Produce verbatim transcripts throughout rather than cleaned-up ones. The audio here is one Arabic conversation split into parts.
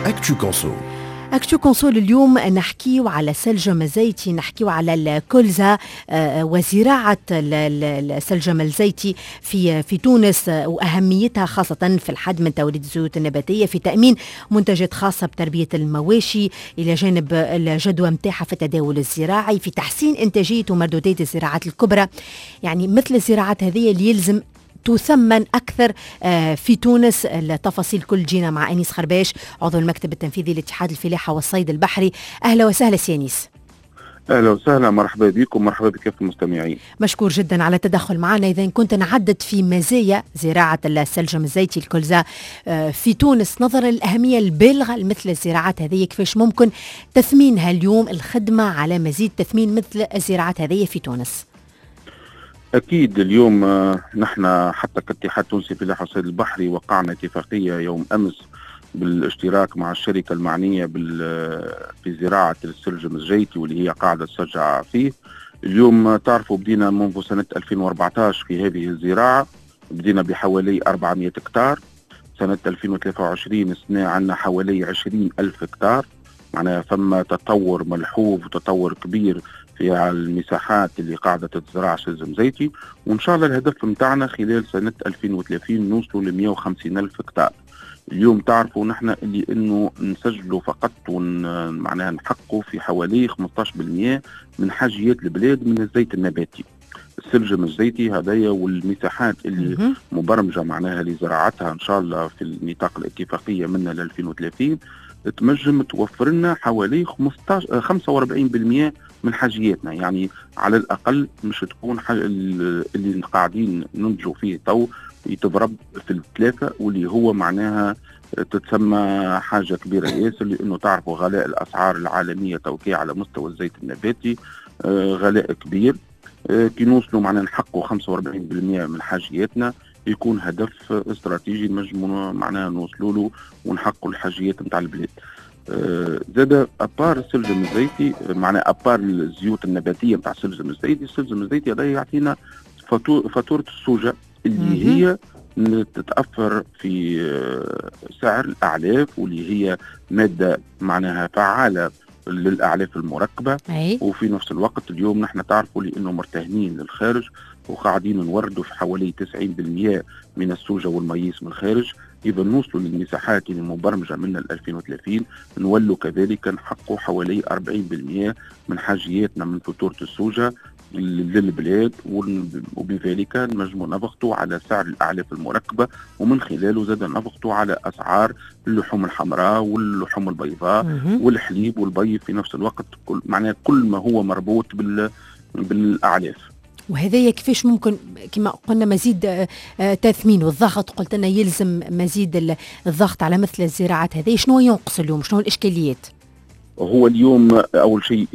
أكتو كونسو. أكتو كونسول اليوم نحكيو على سلجم الزيتي، نحكيو على الكلزة وزراعة السلجم الزيتي في في تونس وأهميتها خاصة في الحد من توليد الزيوت النباتية، في تأمين منتجات خاصة بتربية المواشي، إلى جانب الجدوى متاحة في التداول الزراعي، في تحسين إنتاجية ومردودات الزراعات الكبرى. يعني مثل الزراعات هذه اللي يلزم تثمن أكثر في تونس. التفاصيل كل جينا مع أنيس خرباش، عضو المكتب التنفيذي لاتحاد الفلاحة والصيد البحري. أهلا وسهلا سيانيس. أهلا وسهلا، مرحبا بكم، مرحبا بكافة المستمعين. مشكور جدا على التدخل معنا. إذا كنت نعدد في مزايا زراعة السلجم الزيتي الكلزة في تونس نظرا للأهمية البالغة مثل الزراعات هذه، كيفاش ممكن تثمينها اليوم، الخدمة على مزيد تثمين مثل الزراعات هذه في تونس؟ أكيد اليوم نحن حتى كاتحاد تونسي فلاحة والصيد البحري وقعنا اتفاقية يوم أمس بالاشتراك مع الشركة المعنية في زراعة السلجم الزيتي واللي هي قاعدة تشجع فيه. اليوم تعرفوا بدينا منذ سنة ألفين وأربعة عشر في هذه الزراعة، بدينا بحوالي أربعمائة هكتار. سنة ألفين وثلاثة وعشرين السنة عندنا حوالي عشرين ألف هكتار، معناها ثم تطور ملحوظ وتطور كبير في المساحات اللي قاعدة تزرع سلجم زيتي، وإن شاء الله الهدف متاعنا خلال سنة ألفين وثلاثين نوصلوا ل مئة وخمسين ألف هكتار. اليوم تعرفوا نحن اللي إنه نسجلوا فقط معناها نحققوا في حوالي خمسة عشر بالمئة من حاجيات البلاد من الزيت النباتي. السلجم الزيتي هذايا والمساحات اللي مبرمجة معناها لزراعتها إن شاء الله في النطاق الاتفاقية منا ل ألفين وثلاثين تمجم توفر لنا حوالي خمسة وأربعين بالمئة من حاجياتنا. يعني على الأقل مش تكون اللي قاعدين ننتجوا فيه تو يتضرب في الثلاثة، واللي هو معناها تتسمى حاجة كبيرة ياسر، لأنه تعرفوا غلاء الأسعار العالمية توكي على مستوى الزيت النباتي غلاء كبير. كي نوصلوا معنا نحققوا خمسة وأربعين بالمئة من حاجياتنا يكون هدف استراتيجي نجموا معناها نوصلوا له ونحققوا الحاجيات نتاع البلاد. زاد أبار السلجم الزيتي معناها أبار الزيوت النباتية نتاع السلجم الزيتي، السلجم الزيتي هذا يعطينا فاتورة السوجة اللي هي تتأثر في سعر الأعلاف، واللي هي مادة معناها فعالة للأعلاف المركبة. أي. وفي نفس الوقت اليوم نحن تعرفوا لأنه مرتهنين للخارج وقاعدين نوردوا في حوالي تسعين بالمئة من السوجة والميس من الخارج. إذا نوصلوا للمساحات المبرمجة من ألفين وثلاثين نولوا كذلك نحققوا حوالي أربعين بالمئة من حاجياتنا من فاتورة السوجة للبلاد، وبذلك نجموا نضغطوا على سعر الأعلاف المركبة، ومن خلاله زاد نضغطوا على أسعار اللحوم الحمراء واللحوم البيضاء والحليب والبيض في نفس الوقت، كل معناه كل ما هو مربوط بال بالأعلاف. وهذا كيفاش ممكن كما قلنا مزيد تثمين والضغط؟ قلت لنا يلزم مزيد الضغط على مثل الزراعات هذه. شنو ينقص اليوم؟ شنو الإشكاليات؟ هو اليوم أول شيء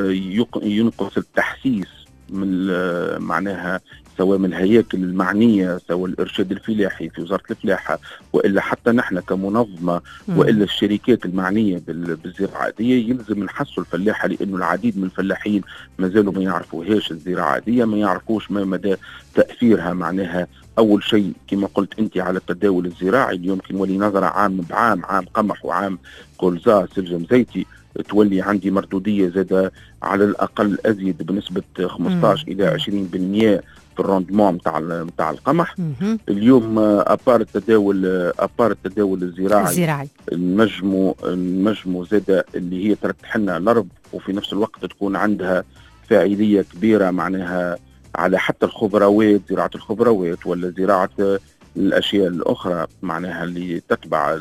ينقص التحسيس من معناها سواء من الهياكل المعنية، سواء الإرشاد الفلاحي في وزارة الفلاحة، وإلا حتى نحن كمنظمة، وإلا الشركات المعنية بالزراعة دي، يلزم نحسوا الفلاحة، لأنه العديد من الفلاحين ما زالوا ما يعرفوهاش الزراعة دي، ما يعرفوش ما مدى تأثيرها. معناها أول شيء كما قلت أنت على التداول الزراعي، اليوم كي نولي نظرة عام بعام، عام قمح وعام كلزة سلجم زيتي، تولي عندي مردودية زادة على الأقل أزيد بنسبة خمسة عشر إلى عشرين بالمئة في الروندمون متاع متاع القمح. اليوم أبار التداول أبار التداول الزراعي الزراعي نجموا نجموا زادة اللي هي ترتح لنا الأرض، وفي نفس الوقت تكون عندها فاعلية كبيرة معناها على حتى الخضروات، زراعة الخضروات ولا زراعة الأشياء الأخرى معناها اللي تتبع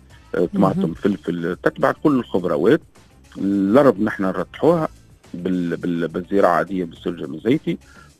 طماطم فلفل، تتبع كل الخضروات. الأرض نحن نرتحوها بال بال بالزراعة دي بالسلجم الزيتي.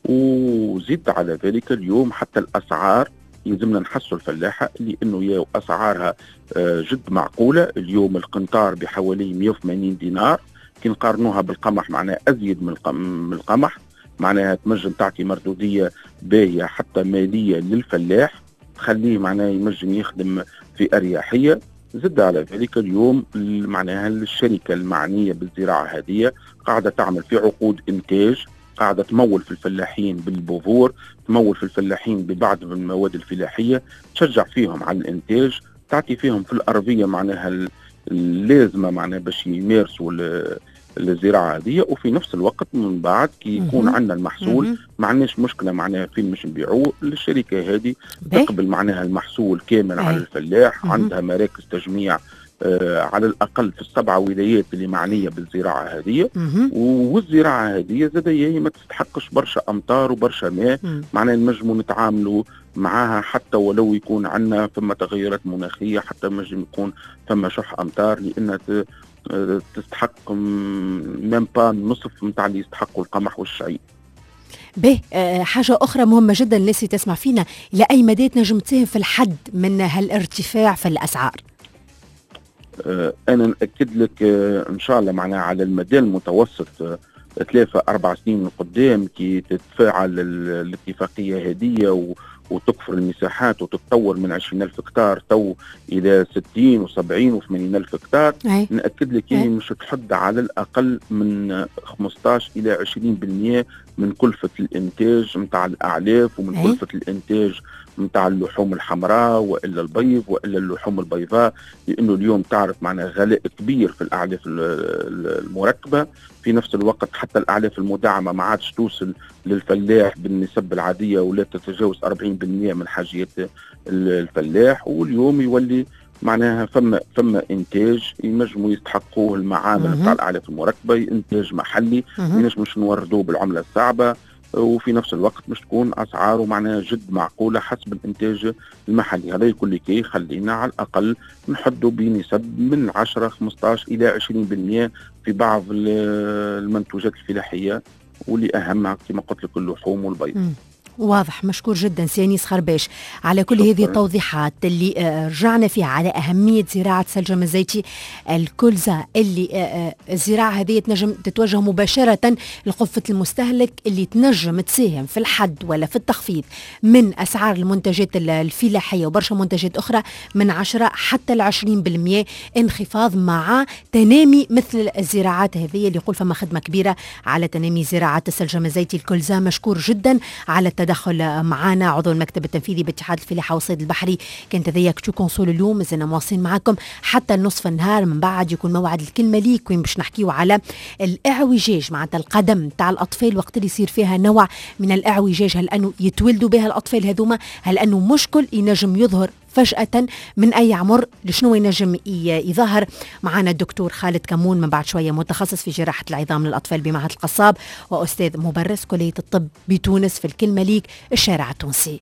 وزيد على ذلك اليوم حتى الأسعار يلزمنا نحسوا الفلاحة لأنه يا أسعارها جد معقولة. اليوم القنطار بحوالي مئة وثمانين دينار، كي نقارنوها بالقمح معناها أزيد من القمح، معناها تمجم تعطي مردودية باهية حتى مالية للفلاح، تخليه معناها يمجم يخدم في أريحية. زد على ذلك اليوم معناها الشركة المعنية بالزراعة هذه قاعدة تعمل في عقود إنتاج، قاعدة تمول في الفلاحين بالبذور، تمول في الفلاحين ببعض من المواد الفلاحية، تشجع فيهم على الإنتاج، تعطي فيهم في الأرضية معناها اللازمه معناها باش يمارسوا الزراعه هذه، وفي نفس الوقت من بعد كي يكون عندنا المحصول ما عندناش مشكله معناها فين باش نبيعوه. الشركه هذه تقبل معناها المحصول كامل على الفلاح، عندها مراكز تجميع آه على الاقل في السبعه ولايات اللي معنيه بالزراعه هذه، والزراعه هذه زاد هي ما تستحقش برشا امطار وبرشا ماء، معناها نجموا نتعاملوا معها حتى ولو يكون عندنا ثم تغيرات مناخيه، حتى نجم يكون ثم شح امطار، لان تستحق ميم با نصف نتاع اللي يستحقوا القمح والشعير. به حاجة أخرى مهمة جدا الناس اللي تسمع فينا، إلى أي مدى تنجم تساهم في الحد من هالارتفاع في الأسعار؟ أنا نأكد لك إن شاء الله معناها على المدى المتوسط ثلاثة أربع سنين من قدام كي تتفاعل الاتفاقية هذه وتكفر المساحات وتتطور من عشرين ألف هكتار تو إلى ستين وسبعين وثمانين ألف هكتار، نأكد لك هي مش تحد على الأقل من خمسطاش إلى عشرين بالمئة من كلفة الإنتاج متاع الأعلاف ومن أي. كلفة الإنتاج متاع اللحوم الحمراء وإلا البيض وإلا اللحوم البيضاء، لأنه اليوم تعرف معنا غلاء كبير في الأعلاف المركبة. في نفس الوقت حتى الأعلاف المدعمة ما عادش توصل للفلاح بالنسب العادية ولا تتجاوز أربعين بالمئة من حاجيات الفلاح، واليوم يولي معناها فما فما انتاج ينجموا يستحقوه المعامل بتاع الاعلاف المركبه، انتاج محلي مش مش نوردوه بالعمله الصعبه، وفي نفس الوقت مش تكون اسعاره معناها جد معقوله حسب الانتاج المحلي. هذا يكون لكي يخلينا على الاقل نحدوا بنسب من عشرة خمسطاش الى عشرين بالمئة في بعض المنتوجات الفلاحيه، واللي اهمها كما قلت لك اللحوم والبيض. واضح، مشكور جدا سي أنيس خرباش على كل هذه التوضيحات اللي رجعنا فيها على أهمية زراعة سلجم الزيتي الكلزة، اللي الزراعة هذه تنجم تتوجه مباشرة لقفة المستهلك، اللي تنجم تساهم في الحد ولا في التخفيض من أسعار المنتجات الفلاحية وبرشا منتجات أخرى من عشرة حتى العشرين بالمئة انخفاض، مع تنامي مثل الزراعات هذه اللي يقول فما خدمة كبيرة على تنامي زراعة السلجم الزيتي الكلزة. مشكور جدا على التدخل معنا عضو المكتب التنفيذي باتحاد الفلاحة والصيد البحري. كانت هذيا كتو كونسول اليوم، مازلنا مواصلين معكم حتى النصف النهار، من بعد يكون موعد الكلمة ليك وين باش نحكيو على الاعوجاج معناتها القدم تاع الأطفال وقت اللي يصير فيها نوع من الاعوجاج، هل أنه يتولدوا بها الأطفال هذوما، هل أنه مشكل ينجم يظهر فجأة من أي عمر، لشنو ينجم يظهر. معنا الدكتور خالد كمون من بعد شوية متخصص في جراحة العظام للأطفال بمعهد القصاب وأستاذ مبرز كلية الطب بتونس في الكلمة ليك الشارع التونسي.